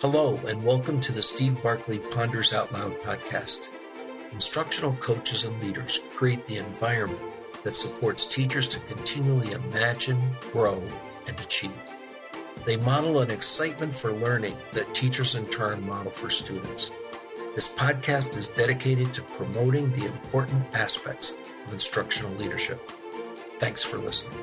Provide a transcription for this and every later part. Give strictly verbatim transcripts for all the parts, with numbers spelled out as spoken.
Hello, and welcome to the Steve Barkley Ponders Out Loud podcast. Instructional coaches and leaders create the environment that supports teachers to continually imagine, grow, and achieve. They model an excitement for learning that teachers in turn model for students. This podcast is dedicated to promoting the important aspects of instructional leadership. Thanks for listening.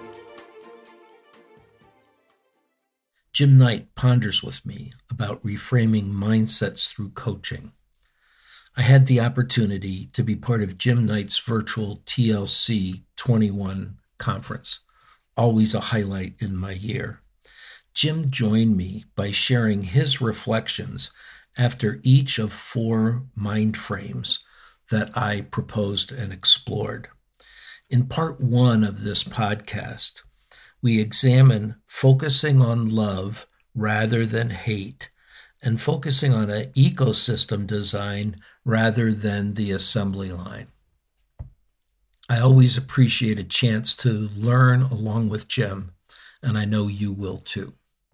Jim Knight ponders with me about reframing mindsets through coaching. I had the opportunity to be part of Jim Knight's virtual T L C twenty-one conference, always a highlight in my year. Jim joined me by sharing his reflections after each of four mind frames that I proposed and explored. In part one of this podcast, we examine focusing on love rather than hate and focusing on an ecosystem design rather than the assembly line. I always appreciate a chance to learn along with Jim, and I know you will too.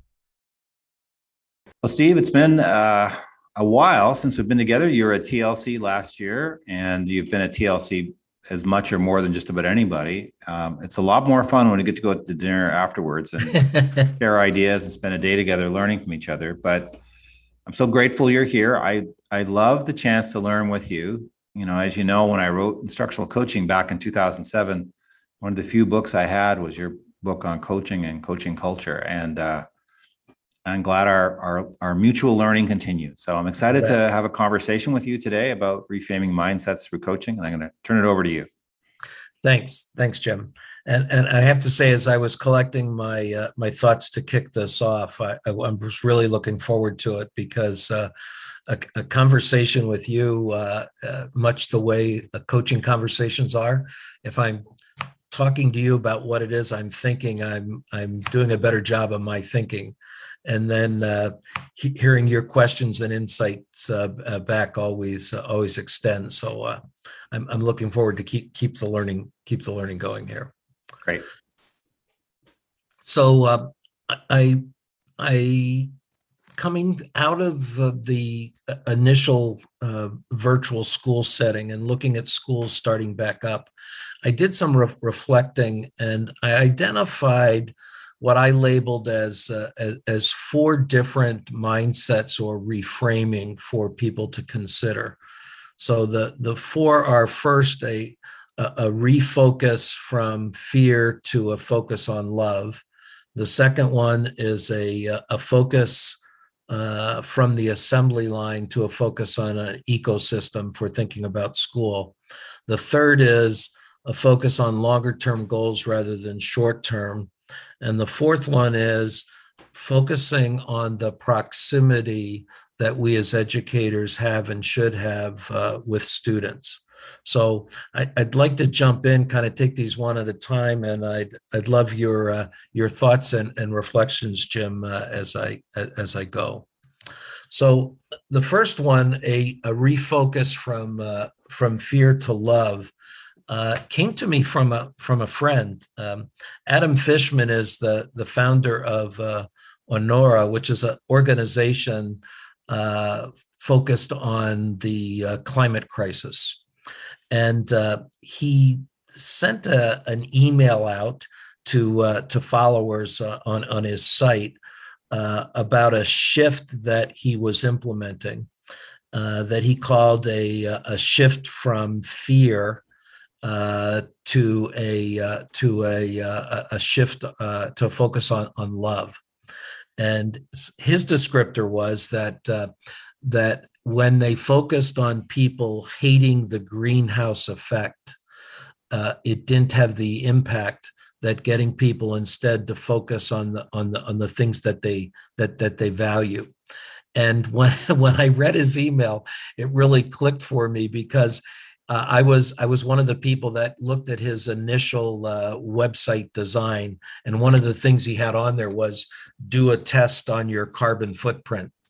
Well, Steve, it's been uh, a while since we've been together. You were at T L C last year, and you've been at T L C as much or more than just about anybody. Um, it's a lot more fun when we get to go to dinner afterwards and share ideas and spend a day together learning from each other. But I'm so grateful you're here. I, I love the chance to learn with you. You know, as you know, when I wrote instructional coaching back in two thousand seven, one of the few books I had was your book on coaching and coaching culture. And uh, I'm glad our, our, our mutual learning continues. So I'm excited to have a conversation with you today about reframing mindsets through coaching. And I'm going to turn it over to you. Thanks. Thanks, Jim. And and I have to say, as I was collecting my uh, my thoughts to kick this off, I, I was really looking forward to it because uh, a, a conversation with you, uh, uh, much the way uh, coaching conversations are, if I'm talking to you about what it is I'm thinking, I'm I'm doing a better job of my thinking. And then uh, he, hearing your questions and insights uh, uh, back always uh, always extends. So uh, I'm I'm looking forward to keep keep the learning keep the learning going here. Great. So uh, I I coming out of uh, the initial uh, virtual school setting and looking at schools starting back up, I did some re- reflecting and I identified what I labeled as, uh, as as four different mindsets or reframing for people to consider. So the the four are first a a refocus from fear to a focus on love. The second one is a a focus uh, from the assembly line to a focus on an ecosystem for thinking about school. The third is a focus on longer term goals rather than short term. And the fourth one is focusing on the proximity that we as educators have and should have uh, with students. So I, I'd like to jump in, kind of take these one at a time, and I'd I'd love your uh, your thoughts and, and reflections, Jim, uh, as I as I go. So the first one, a, a refocus from uh, from fear to love. Uh, came to me from a from a friend. Um, Adam Fishman is the the founder of uh, Onora, which is an organization uh, focused on the uh, climate crisis, and uh, he sent a, an email out to uh, to followers uh, on on his site uh, about a shift that he was implementing, uh, that he called a a shift from fear Uh, to a uh, to a uh, a shift uh, to a focus on on love, and his descriptor was that uh, that when they focused on people hating the greenhouse effect, uh, it didn't have the impact that getting people instead to focus on the on the on the things that they that that they value. And when when I read his email, it really clicked for me because Uh, I was I was one of the people that looked at his initial uh, website design, and one of the things he had on there was do a test on your carbon footprint.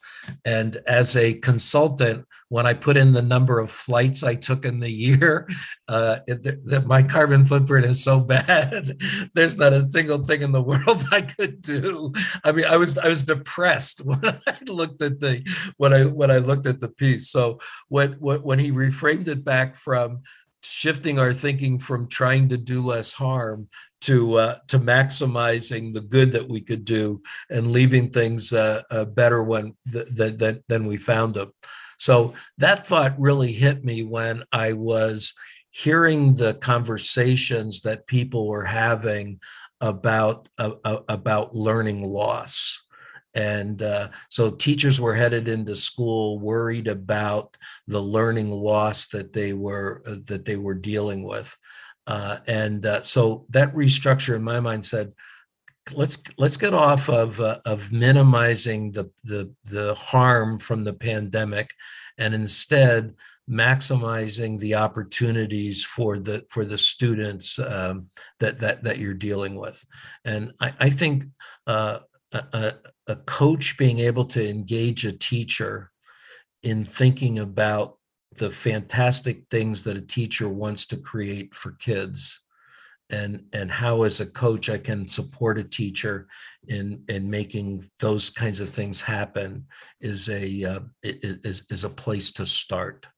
And as a consultant, when I put in the number of flights I took in the year, uh, it, that my carbon footprint is so bad. There's not a single thing in the world I could do. I mean, I was I was depressed when I looked at the when I when I looked at the piece. So when when he reframed it back from shifting our thinking from trying to do less harm to uh, to maximizing the good that we could do and leaving things uh, uh, better when th- th- th- than we found them. So that thought really hit me when I was hearing the conversations that people were having about uh, uh, about learning loss. And uh, so teachers were headed into school worried about the learning loss that they were uh, that they were dealing with. Uh, and uh, so that restructure in my mind said, let's let's get off of uh, of minimizing the, the the harm from the pandemic, and instead maximizing the opportunities for the for the students um, that that that you're dealing with. And I, I think uh, a, a coach being able to engage a teacher in thinking about the fantastic things that a teacher wants to create for kids, and and how as a coach I can support a teacher in in making those kinds of things happen is a uh, is is a place to start.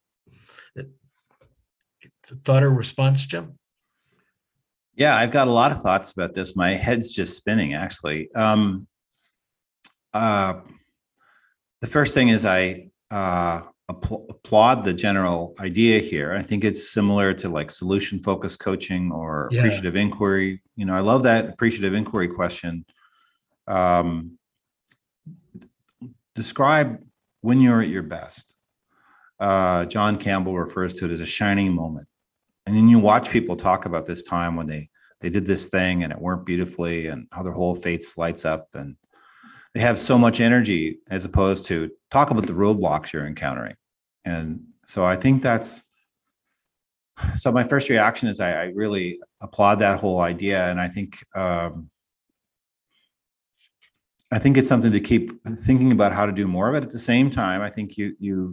Thought or response, Jim? Yeah, I've got a lot of thoughts about this. My head's just spinning, actually. Um, uh, the first thing is I uh, app- applaud the general idea here. I think it's similar to like solution focused coaching or Yeah. appreciative inquiry. You know, I love that appreciative inquiry question. Um, describe when you're at your best. Uh, John Campbell refers to it as a shining moment. And then you watch people talk about this time when they they did this thing and it worked beautifully, and how their whole face lights up, and they have so much energy, as opposed to talk about the roadblocks you're encountering. And so I think that's, so my first reaction is I, I really applaud that whole idea. And I think, um, I think it's something to keep thinking about how to do more of it. At the same time, I think you, you,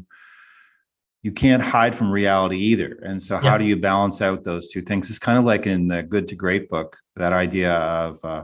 you can't hide from reality either. And so how Yeah. do you balance out those two things? It's kind of like in the Good to Great book, that idea of uh,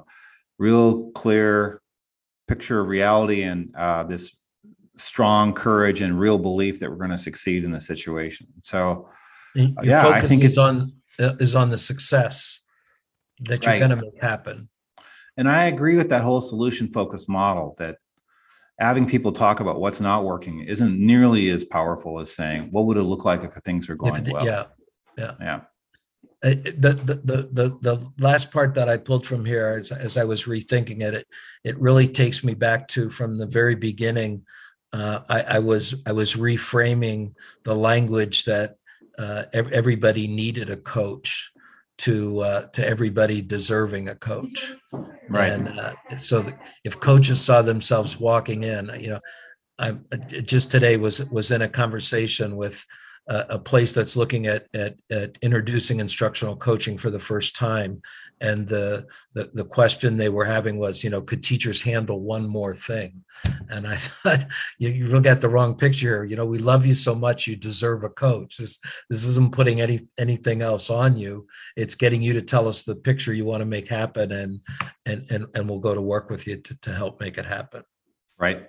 real clear picture of reality and uh, this strong courage and real belief that we're going to succeed in the situation. So Your yeah, I focus think is it's on uh, is on the success that you're right. going to make happen. And I agree with that whole solution focused model, that having people talk about what's not working isn't nearly as powerful as saying, what would it look like if things were going If it- well? yeah, yeah. Yeah. Uh, The, the the the the last part that I pulled from here, as as I was rethinking it, it it really takes me back to from the very beginning. Uh, I, I was I was reframing the language that uh, ev- everybody needed a coach to uh, to everybody deserving a coach. Right. And uh, so that if coaches saw themselves walking in, you know, I just today was was in a conversation with a, a place that's looking at, at at introducing instructional coaching for the first time, and the, the the question they were having was, you know, could teachers handle one more thing? And I thought, you, you look at the wrong picture here. You know, we love you so much, you deserve a coach. This this isn't putting any anything else on you. It's getting you to tell us the picture you want to make happen, and and and and we'll go to work with you to, to help make it happen. Right.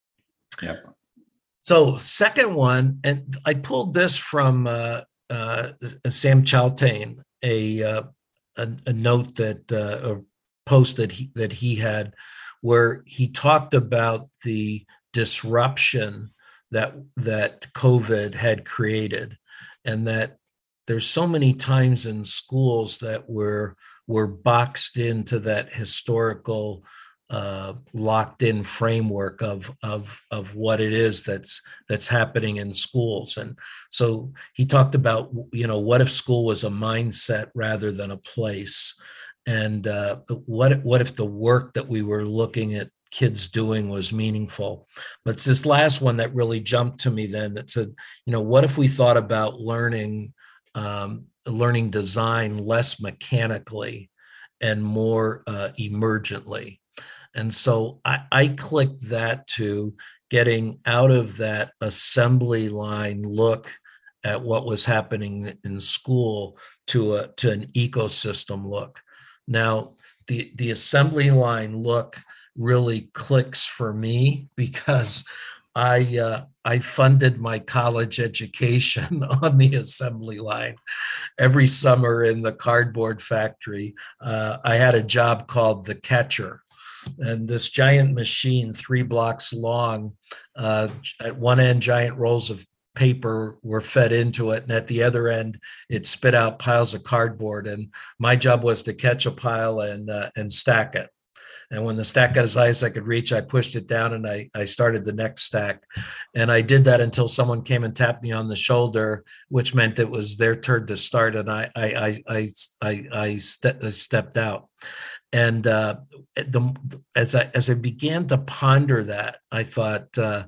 Yep. So second one, and I pulled this from uh, uh, Sam Chaltain, a, uh, a a note that uh, a post that he that he had, where he talked about the disruption that that COVID had created, and that there's so many times in schools that we're we're boxed into that historical uh, locked in framework of of of what it is that's that's happening in schools. And so he talked about, you know, what if school was a mindset rather than a place, and uh, what what if the work that we were looking at kids doing was meaningful. But it's this last one that really jumped to me then, that said, you know, what if we thought about learning um, learning design less mechanically and more uh, emergently? And so I, I clicked that to getting out of that assembly line look at what was happening in school to a to an ecosystem look. Now, the the assembly line look really clicks for me because I uh, I funded my college education on the assembly line. Every summer in the cardboard factory, uh, I had a job called the catcher, and this giant machine, three blocks long, uh, at one end, giant rolls of paper were fed into it, and at the other end, it spit out piles of cardboard. And my job was to catch a pile and uh, and stack it. And when the stack got as high as I could reach, I pushed it down and I, I started the next stack. And I did that until someone came and tapped me on the shoulder, which meant it was their turn to start. And I I I I I, I, ste- I stepped out. And uh, the, as I as I began to ponder that, I thought, uh,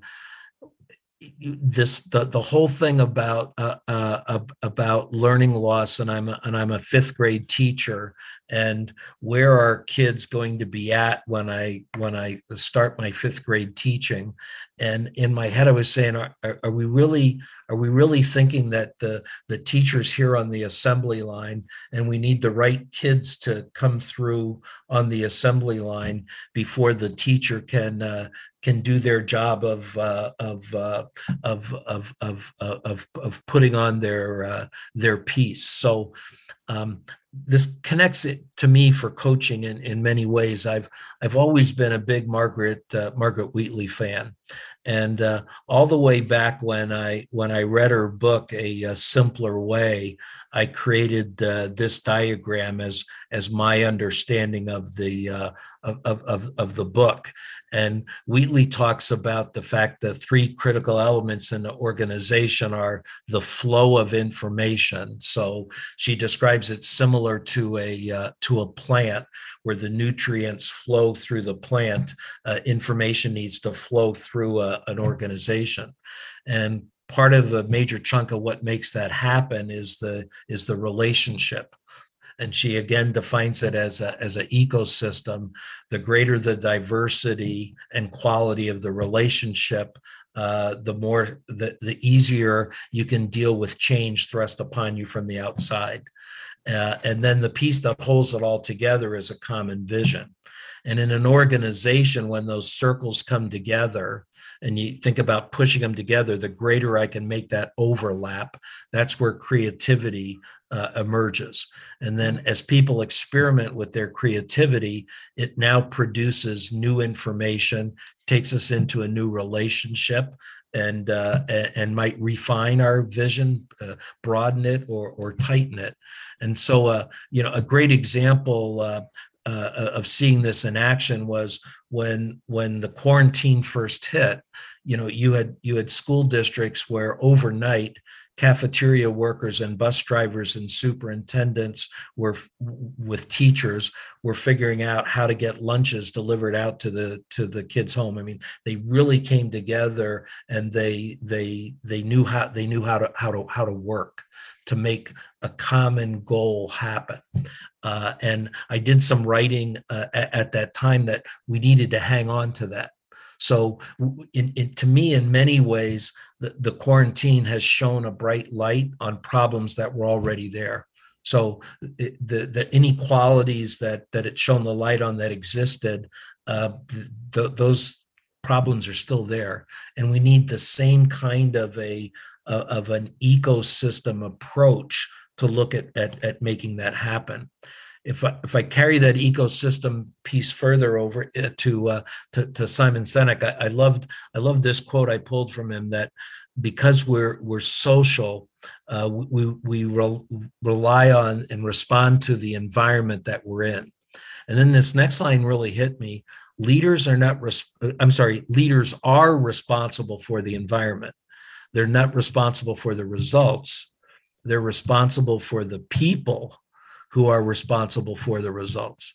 this the the whole thing about uh, uh, about learning loss, and I'm a, and I'm a fifth grade teacher, and where are kids going to be at when I when I start my fifth grade teaching? And in my head, I was saying, are, are we really are we really thinking that the the teachers here on the assembly line, and we need the right kids to come through on the assembly line before the teacher can uh, can do their job of uh, of, uh, of of of of of putting on their uh, their piece. So um, this connects it to me for coaching in, in many ways. I've I've always been a big Margaret uh, Margaret Wheatley fan, and uh, all the way back when I when I read her book, A, a Simpler Way, I created uh, this diagram as as my understanding of the uh, of, of of the book. And Wheatley talks about the fact that three critical elements in the organization are the flow of information. So she describes it similar to a uh, to a plant where the nutrients flow through the plant. Uh, information needs to flow through a, an organization, and part of a major chunk of what makes that happen is the is the relationship. And she again defines it as a as an ecosystem. The greater the diversity and quality of the relationship, uh, the more the, the easier you can deal with change thrust upon you from the outside. Uh, and then the piece that holds it all together is a common vision. And in an organization, when those circles come together, and you think about pushing them together, the greater I can make that overlap, that's where creativity uh, emerges. And then as people experiment with their creativity, it now produces new information, takes us into a new relationship, and uh, and might refine our vision, uh, broaden it, or or tighten it. And so, uh, you know, a great example uh, uh, of seeing this in action was when when the quarantine first hit. You know, you had you had school districts where overnight cafeteria workers and bus drivers and superintendents were with teachers were figuring out how to get lunches delivered out to the to the kids' home. I mean, they really came together, and they they they knew how they knew how to how to how to work to make a common goal happen. Uh, and I did some writing uh, at, at that time that we needed to hang on to that. So in, in, to me, in many ways, the, the quarantine has shown a bright light on problems that were already there. So it, the, the inequalities that, that it shone the light on that existed, uh, th- those problems are still there. And we need the same kind of a uh, of an ecosystem approach to look at, at, at making that happen. If I, if I carry that ecosystem piece further over to uh, to, to Simon Sinek, I, I loved I love this quote I pulled from him, that because we're we're social, uh, we we re- rely on and respond to the environment that we're in. And then this next line really hit me. Leaders are not res- I'm sorry, leaders are responsible for the environment. They're not responsible for the results. They're responsible for the people who are responsible for the results.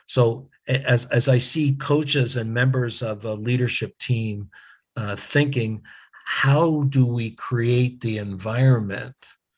So as, as I see coaches and members of a leadership team uh, thinking, how do we create the environment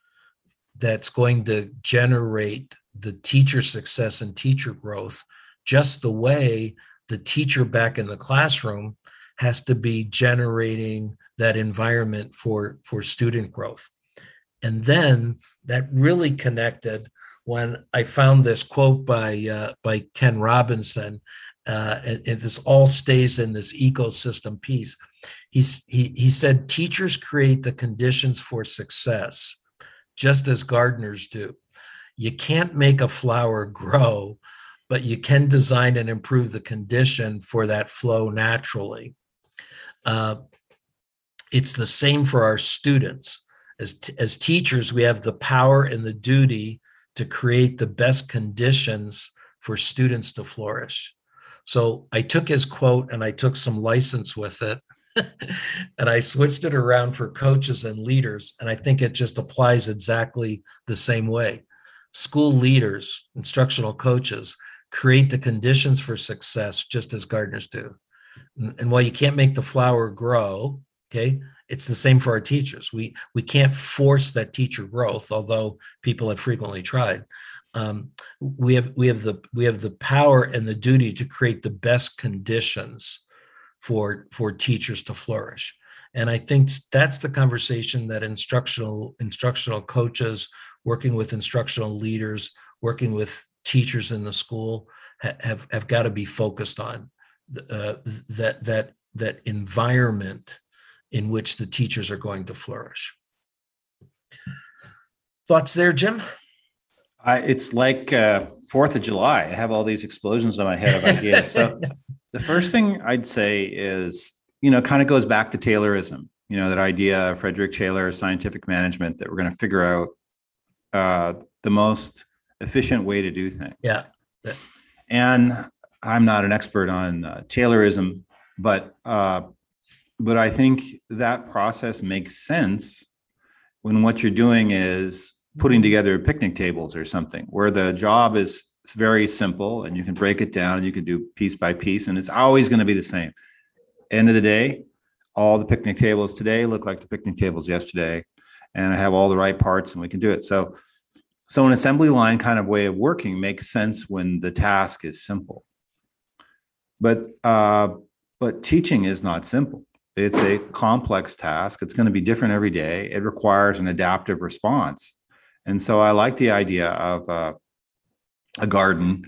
that's going to generate the teacher success and teacher growth just the way the teacher back in the classroom has to be generating that environment for, for student growth. And then that really connected when I found this quote by, uh, by Ken Robinson, uh, and, and this all stays in this ecosystem piece. He's, he, he said, teachers create the conditions for success, just as gardeners do. You can't make a flower grow, but you can design and improve the condition for that flow naturally. Uh, it's the same for our students. As, as teachers, we have the power and the duty to create the best conditions for students to flourish. So I took his quote and I took some license with it and I switched it around for coaches and leaders. And I think it just applies exactly the same way. School leaders, instructional coaches, create the conditions for success just as gardeners do. And while you can't make the flower grow, okay, it's the same for our teachers. We we can't force that teacher growth, although people have frequently tried. Um, we have we have the we have the power and the duty to create the best conditions for for teachers to flourish. And I think that's the conversation that instructional instructional coaches, working with instructional leaders, working with teachers in the school, ha- have have got to be focused on. Uh, that that that environment in which the teachers are going to flourish. Thoughts there, Jim? I, it's like uh, Fourth of July. I have all these explosions in my head of ideas. So the first thing I'd say is, you know, kind of goes back to Taylorism. You know, that idea of Frederick Taylor, scientific management, that we're going to figure out uh, the most efficient way to do things. Yeah. And I'm not an expert on uh, Taylorism, but uh, but I think that process makes sense when what you're doing is putting together picnic tables or something, where the job is very simple and you can break it down and you can do piece by piece, and it's always going to be the same. End of the day, all the picnic tables today look like the picnic tables yesterday, and I have all the right parts and we can do it. So, so an assembly line kind of way of working makes sense when the task is simple. But uh, but teaching is not simple. It's a complex task. It's going to be different every day. It requires an adaptive response. And so I like the idea of uh, a garden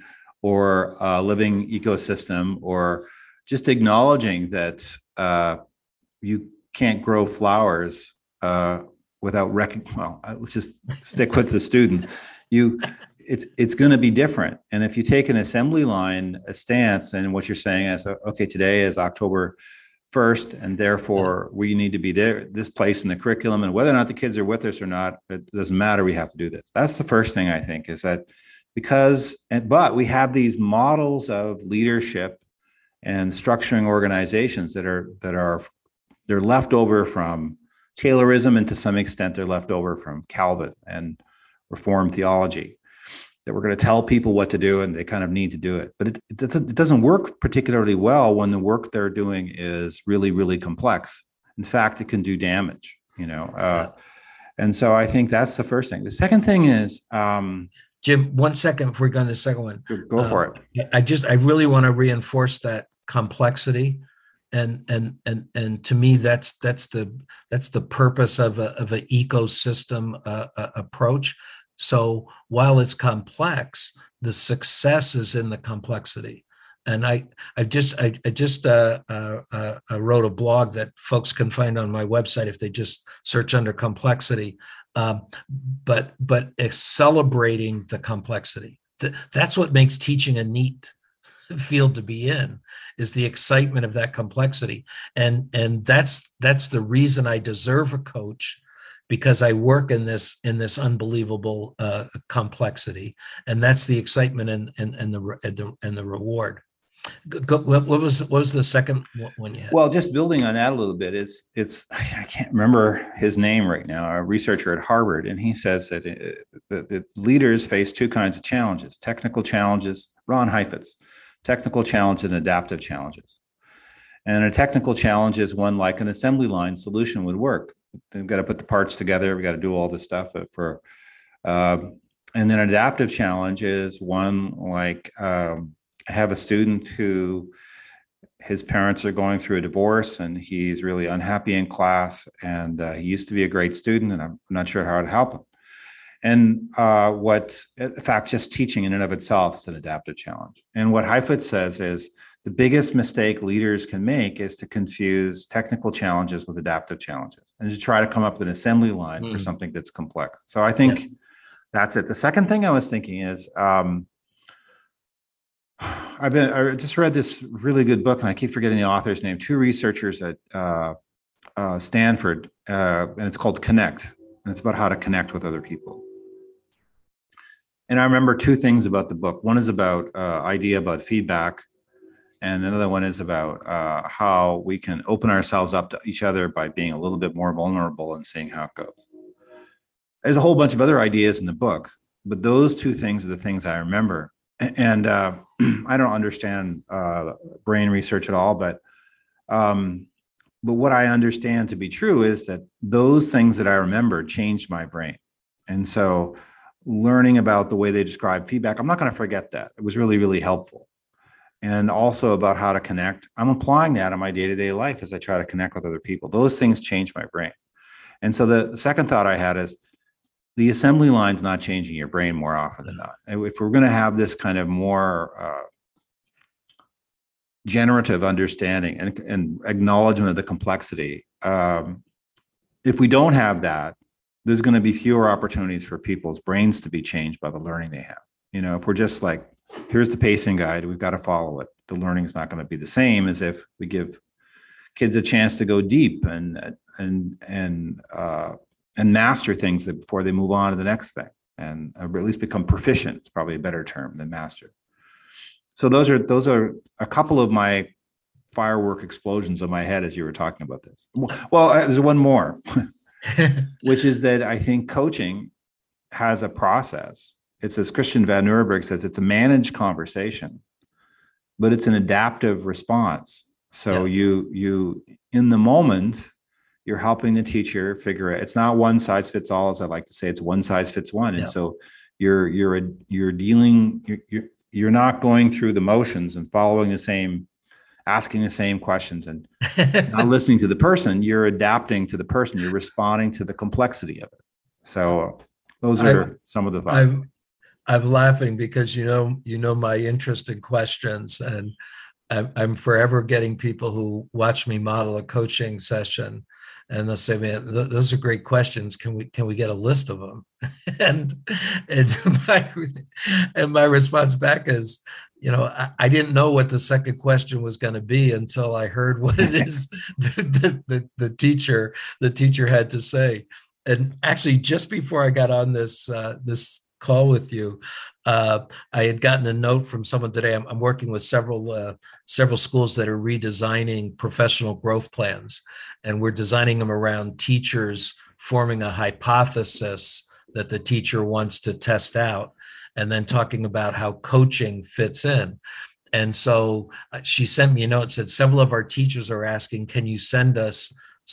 or a living ecosystem, or just acknowledging that uh, you can't grow flowers uh, without rec- well, let's just stick with the students. You, it's it's going to be different. And if you take an assembly line, a stance, and what you're saying is, okay, today is October first, and therefore we need to be there, this place in the curriculum, and whether or not the kids are with us or not, it doesn't matter. We have to do this. That's the first thing I think, is that because, and but we have these models of leadership and structuring organizations that are that are they're left over from Taylorism, and to some extent they're left over from Calvin and Reformed theology, that we're going to tell people what to do and they kind of need to do it. But it, it, doesn't, it doesn't work particularly well when the work they're doing is really, really complex. In fact, it can do damage, you know. Uh, and so I think that's the first thing. The second thing is... Um, Jim, one second before we go on the second one. Go for um, it. I just, I really want to reinforce that complexity. And, and, and, and to me, that's, that's the, that's the purpose of a, of an ecosystem uh, uh, approach. So while it's complex, the success is in the complexity. And I, I just, I, I just uh, uh, uh, wrote a blog that folks can find on my website if they just search under complexity. Um, but, but celebrating the complexity. Th- that's what makes teaching a neat field to be in, is the excitement of that complexity. And, and that's, that's the reason I deserve a coach, because I work in this in this unbelievable uh, complexity, and that's the excitement and and, and the and the and the reward. Go, what was what was the second one you had? Well, just building on that a little bit, it's it's I can't remember his name right now. A researcher at Harvard, and he says that uh, that, that leaders face two kinds of challenges: technical challenges. Ron Heifetz, technical challenges and adaptive challenges. And a technical challenge is one like an assembly line solution would work. We've got to put the parts together. We've got to do all this stuff for, uh, and then an adaptive challenge is one like um, I have a student who his parents are going through a divorce and he's really unhappy in class. And uh, he used to be a great student, and I'm not sure how to help him. And uh, what, in fact, just teaching in and of itself is an adaptive challenge. And what Heifetz says is the biggest mistake leaders can make is to confuse technical challenges with adaptive challenges and to try to come up with an assembly line mm. for something that's complex. So I think yeah. that's it. The second thing I was thinking is, um, I've been, I just read this really good book, and I keep forgetting the author's name, two researchers at uh, uh, Stanford, uh, and it's called Connect, and it's about how to connect with other people. And I remember two things about the book. One is about uh, idea about feedback, and another one is about uh, how we can open ourselves up to each other by being a little bit more vulnerable and seeing how it goes. There's a whole bunch of other ideas in the book, but those two things are the things I remember. And uh, I don't understand uh, brain research at all, but um, but what I understand to be true is that those things that I remember changed my brain. And so learning about the way they describe feedback, I'm not going to forget that. It was really, really helpful. And also about how to connect. I'm applying that in my day-to-day life as I try to connect with other people. Those things change my brain. And so the, the second thought I had is, the assembly line's not changing your brain more often than not. And if we're going to have this kind of more uh, generative understanding and, and acknowledgement of the complexity, um, if we don't have that, there's going to be fewer opportunities for people's brains to be changed by the learning they have. You know, if we're just like, here's the pacing guide, we've got to follow it, the learning is not going to be the same as if we give kids a chance to go deep and and and uh, and master things that before they move on to the next thing, and or at least become proficient. It's probably a better term than master. So those are those are a couple of my firework explosions in my head as you were talking about this. Well, there's one more, which is that I think coaching has a process. It's, as Christian Van Nuremberg says, it's a managed conversation, but it's an adaptive response. So yeah. you you in the moment, you're helping the teacher figure it. It's not one size fits all, as I like to say. It's one size fits one. And yeah. so you're you're a, you're dealing. You're, you're you're not going through the motions and following the same, asking the same questions and not listening to the person. You're adapting to the person. You're responding to the complexity of it. So those are I've, some of the thoughts. I've, I'm laughing because you know you know my interest in questions, and I'm, I'm forever getting people who watch me model a coaching session. And they'll say, "Man, th- those are great questions. Can we can we get a list of them?" and and my and my response back is, you know, I, I didn't know what the second question was going to be until I heard what it is the, the, the the teacher the teacher had to say. And actually, just before I got on this uh, this call with you, uh, I had gotten a note from someone today. I'm, I'm working with several uh, several schools that are redesigning professional growth plans, and we're designing them around teachers forming a hypothesis that the teacher wants to test out, and then talking about how coaching fits in. And so she sent me a note, said several of our teachers are asking, can you send us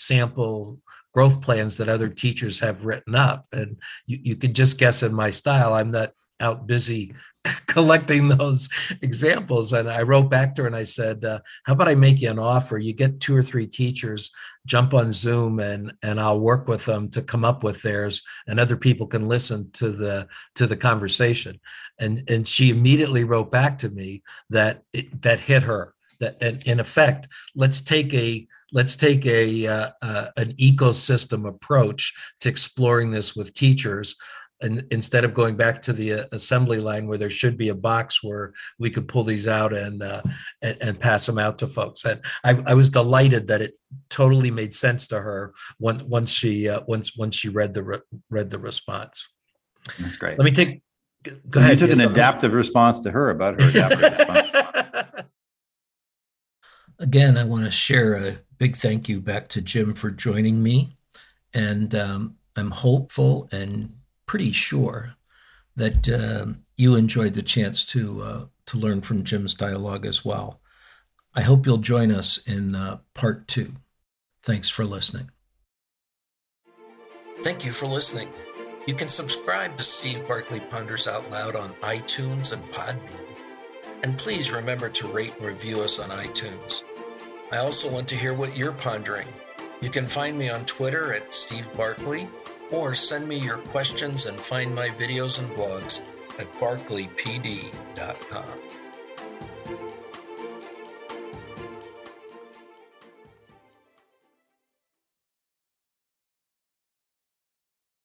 sample growth plans that other teachers have written up? And you, you could just guess in my style, I'm not out busy collecting those examples. And I wrote back to her and I said, uh, how about I make you an offer? You get two or three teachers, jump on Zoom, and and I'll work with them to come up with theirs, and other people can listen to the to the conversation. And and she immediately wrote back to me that it, that hit her. That and in effect, let's take a let's take a uh, uh, an ecosystem approach to exploring this with teachers. And instead of going back to the uh, assembly line where there should be a box where we could pull these out and uh, and, and pass them out to folks. And I, I was delighted that it totally made sense to her once once she uh, once once she read the re- read the response. That's great. Let me take. Go so ahead. You took you an something? adaptive response to her about her adaptive response. Again, I want to share a big thank you back to Jim for joining me, and um, I'm hopeful and pretty sure that uh, you enjoyed the chance to uh, to learn from Jim's dialogue as well. I hope you'll join us in uh, part two. Thanks for listening. Thank you for listening. You can subscribe to Steve Barclay Ponders Out Loud on iTunes and Podbean. And please remember to rate and review us on iTunes. I also want to hear what you're pondering. You can find me on Twitter at Steve Barkley, or send me your questions and find my videos and blogs at barkley p d dot com.